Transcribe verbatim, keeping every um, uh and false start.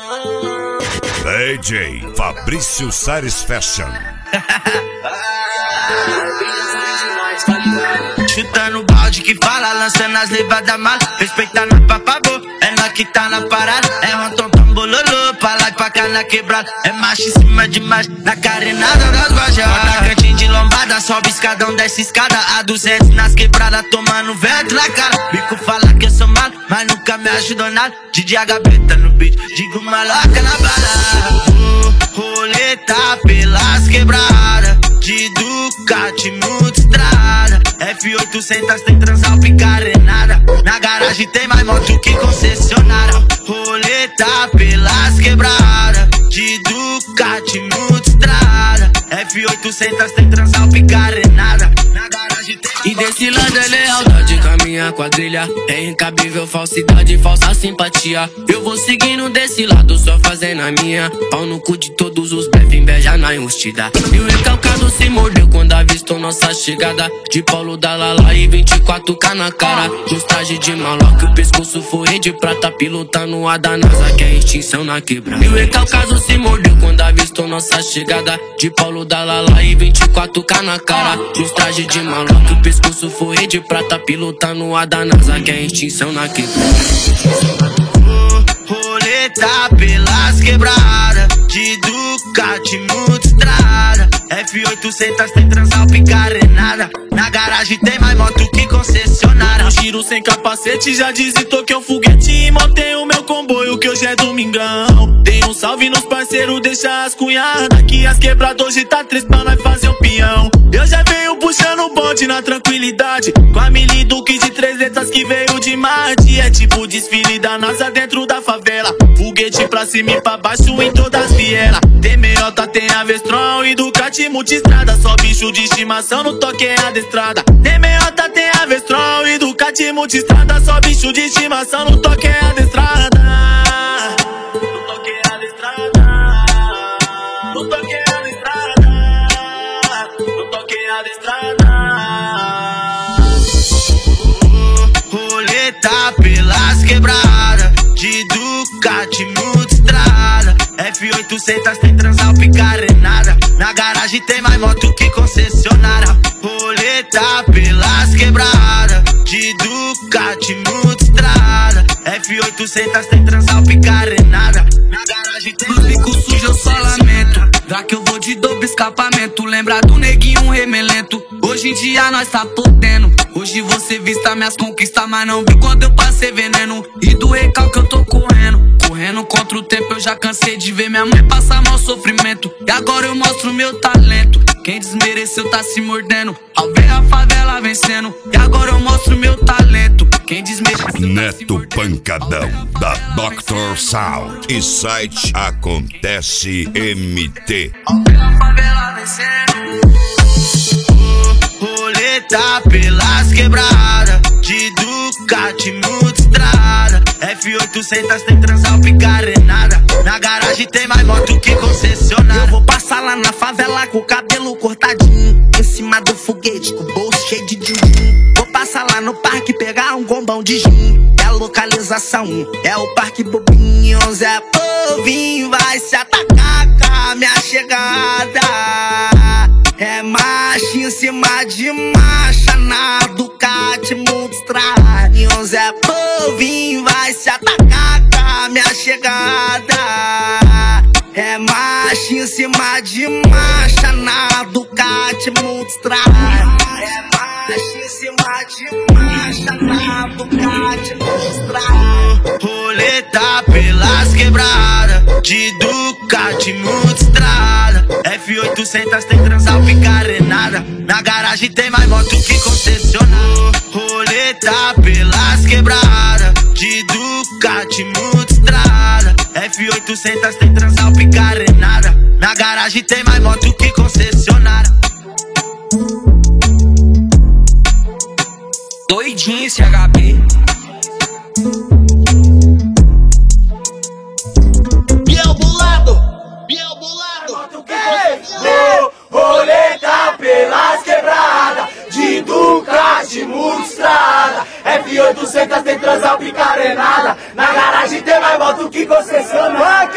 D J Fabrício Sares Fashion. Chutando o balde que fala, lançando as levadas mal. Respeitando a papabô, é nós que tá na parada. É um tom tom bololô, pra lá e pra cá na quebrada. É macho em cima de macho, na carenada das bajas. Bota cantinho de lombada, sobe escadão, desce escada. A duzentos nas quebradas, tomando vento na cara. Bico fala que eu sou malo, mas nunca me ajudou nada. D J H B tá no beat, digo maloca na balada. O rolê tá pelas quebradas, de Ducati, multistrada. F oitocentos tem transal, picarenada. Na garagem tem mais moto que concessionária. Rolê tá pelas quebradas, de Ducati, multistrada. F oitocentos tem transal, picarenada. Na garagem tem mais. E desse lado é lealdade com a minha quadrilha. É incabível falsidade, falsa simpatia. Eu vou seguindo desse lado, só fazendo a minha. Pau no cu de todos os blefe, inveja na enrustida. E o recalcado se mordeu quando avistou nossa chegada. De Paulo da Lala e vinte e quatro K na cara. Nos trajes de maloca, o pescoço foi de prata. Pilotando a da NASA, que é extinção na quebrada. E o recalcado se mordeu quando avistou nossa chegada. De Paulo da Lala e vinte e quatro K na cara. Nos trajes de maloca, o pescoço foi de prata. Pilotando a da NASA, que é extinção na quebrada. O rolê tá pelas quebradas, de Ducati, multistrada. F oitocentos tem transal, picarenada. Na garagem tem mais moto que concessionária. Eu giro sem capacete, já dizitou que é um foguete. E montei o meu comboio que hoje é domingão. Dei um salve nos parceiros, deixa as cunhadas. Que as quebradas hoje tá três pra nós fazer o peão. Eu já venho puxando o bonde na tranquilidade, com a mili Duque de três letras que veio de Marte. É tipo desfile da NASA dentro da favela. Foguete pra cima e pra baixo em todas as vielas. Tem meiota, tem Avestron e Ducati multistrada. Só bicho de estimação no toque é adestrada. Tem meiota, tem Avestron e Ducati multistrada. Só bicho de estimação no toque é adestrada. No toque é adestrada. No toque é adestrada. No toque é adestrada. O rolê tá pelas quebradas, de Ducati, multistrada. F oitocentos tem transal, picarenada. Na garagem tem mais moto que concessionária. Rolê tá pelas quebradas, de Ducati, multistrada. F oitocentos tem transal, picarenada. Na garagem tem mais bico sujo, eu só lamento. Já que eu vou de dobro escapamento. Lembra do neguinho remelento? Hoje em dia nós tá podendo. Hoje você vista minhas conquistas, mas não vi quando eu passei veneno. E do recalque eu tô correndo. Correndo contra o tempo, eu já cansei de ver minha mãe passar mal sofrimento. E agora eu mostro meu talento. Quem desmereceu tá se mordendo ao ver a favela vencendo. E agora eu mostro meu talento. Quem desmereceu tá Neto Pancadão, da doutor Sound e site Acontece M T. Ao ver a favela vencendo. O rolê tá pelas quebradas, de Ducati, multistrada. F oitocentos tem transal, picarenada. Na garagem tem mais moto que concessionária. Eu vou passar lá na favela com o cabelo cortadinho, em cima do foguete com o bolso cheio de din-din. Vou passar lá no parque pegar um gombão de gin. É a localização, é o Parque Bobinho. Zé Povinho vai se atacar com a minha chegada. É macho em cima de marcha na Ducati multistrada. E o Zé Povinho vai se atacar com a minha chegada. É macho em cima de marcha na Ducati multistrada. É macho em cima de marcha na Ducati multistrada. Rolê tá pelas quebradas, de Ducati, multistrada. F oitocentos tem transal, picarenada. Na garagem tem mais moto que concessionária. Rolê tá pelas quebradas, de Ducati, multistrada. F oitocentos tem transal, picarenada. Na garagem tem mais moto que concessionária. Doidinho esse H B. Biel bolado, Biel bolado. O rolê tá pelas quebradas, de Ducati, multistrada. F oitocentos tem transal, picarenada. Na garagem tem mais moto que concessionária.